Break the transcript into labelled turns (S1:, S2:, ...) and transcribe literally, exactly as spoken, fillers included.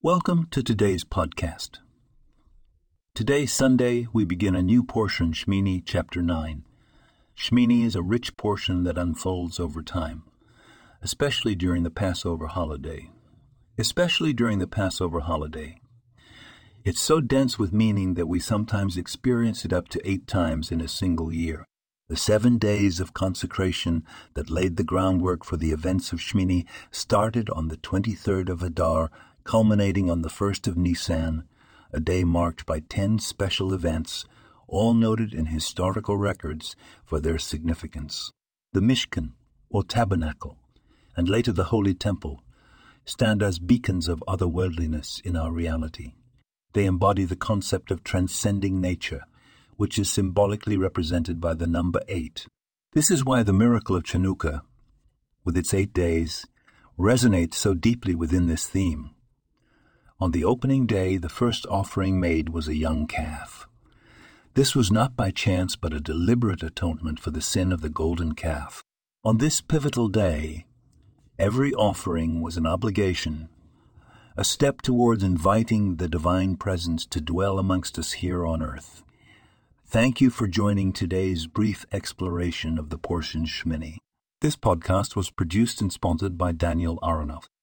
S1: Welcome to today's podcast. Today, Sunday, we begin a new portion, Shmini chapter nine. Shmini is a rich portion that unfolds over time, especially during the Passover holiday. Especially during the Passover holiday. It's so dense with meaning that we sometimes experience it up to eight times in a single year. The seven days of consecration that laid the groundwork for the events of Shmini started on the twenty-third of Adar, culminating on the first of Nisan, a day marked by ten special events, all noted in historical records for their significance. The Mishkan, or tabernacle, and later the Holy Temple, stand as beacons of otherworldliness in our reality. They embody the concept of transcending nature, which is symbolically represented by the number eight. This is why the miracle of Chanukah, with its eight days, resonates so deeply within this theme. On the opening day, the first offering made was a young calf. This was not by chance but a deliberate atonement for the sin of the golden calf. On this pivotal day, every offering was an obligation, a step towards inviting the divine presence to dwell amongst us here on earth. Thank you for joining today's brief exploration of the portion Shmini. This podcast was produced and sponsored by Daniel Aronoff.